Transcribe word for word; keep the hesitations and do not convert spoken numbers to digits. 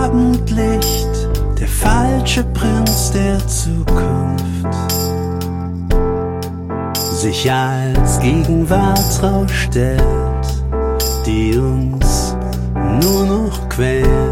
Abendlicht, der falsche Prinz der Zukunft, sich als Gegenwartsrausch stellt, die uns nur noch quält.